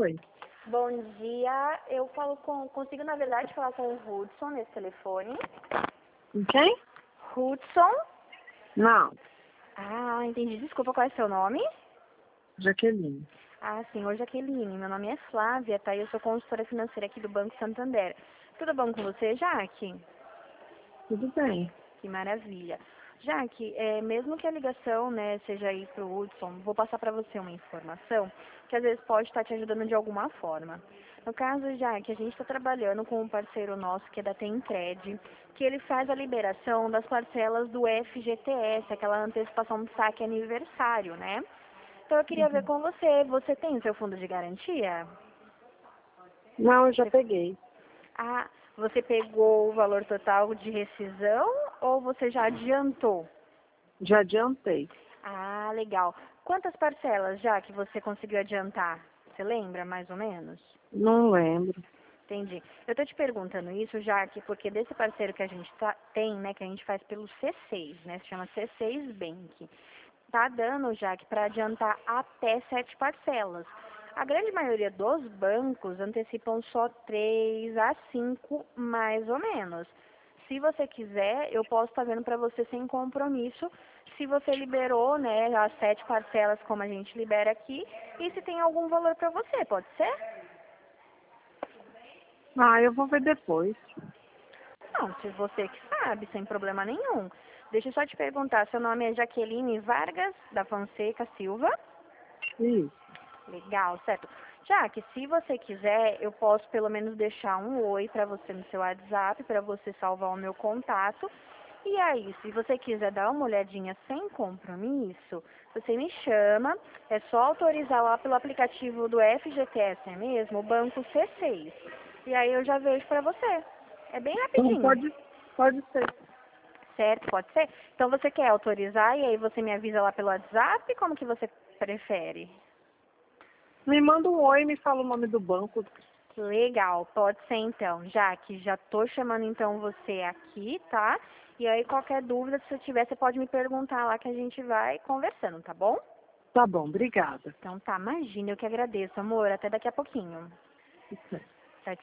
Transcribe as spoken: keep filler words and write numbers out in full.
Oi. Bom dia, eu falo com, consigo na verdade falar com o Hudson nesse telefone? Com quem? Hudson? Não, Ah, entendi. Desculpa, qual é seu nome? Jaqueline. Ah, senhor Jaqueline, meu nome é Flávia, tá? Eu sou consultora financeira aqui do Banco Santander. Tudo bom com você, Jaque? Tudo bem. Que maravilha. Jaque, é, mesmo que a ligação, né, seja aí para o Hudson, vou passar para você uma informação que às vezes pode estar te ajudando de alguma forma. No caso, Jaque, a gente está trabalhando com um parceiro nosso que é da Tencred, que ele faz a liberação das parcelas do F G T S, aquela antecipação do saque aniversário, né? Então eu queria ver com você, você tem seu fundo de garantia? Não, eu já peguei. Ah, você pegou o valor total de rescisão ou você já adiantou? Já adiantei. Ah, legal. Quantas parcelas já que você conseguiu adiantar? Você lembra, mais ou menos? Não lembro. Entendi. Eu tô te perguntando isso, já que porque desse parceiro que a gente tá, tem, né, que a gente faz pelo C seis, né, se chama C seis Bank, tá dando, já que para adiantar até sete parcelas. A grande maioria dos bancos antecipam só três a cinco, mais ou menos. Se você quiser, eu posso estar vendo para você sem compromisso, se você liberou, né, as sete parcelas como a gente libera aqui, e se tem algum valor para você, pode ser? Ah, eu vou ver depois. Não, se você que sabe, sem problema nenhum. Deixa eu só te perguntar, seu nome é Jaqueline Vargas da Fonseca Silva? Isso. Legal, certo. Já que se você quiser, eu posso pelo menos deixar um oi para você no seu WhatsApp, para você salvar o meu contato. E aí, se você quiser dar uma olhadinha sem compromisso, você me chama, é só autorizar lá pelo aplicativo do F G T S é mesmo, o banco C seis. E aí eu já vejo para você. É bem Então rapidinho. pode, pode ser. Certo, pode ser? Então você quer autorizar e aí você me avisa lá pelo WhatsApp? Como que você prefere? Me manda um oi e me fala o nome do banco. Legal, pode ser então. Já que já tô chamando então você aqui, tá? E aí qualquer dúvida, se você tiver, você pode me perguntar lá que a gente vai conversando, tá bom? Tá bom, obrigada. Então tá, imagina, eu que agradeço, amor. Até daqui a pouquinho. Isso é.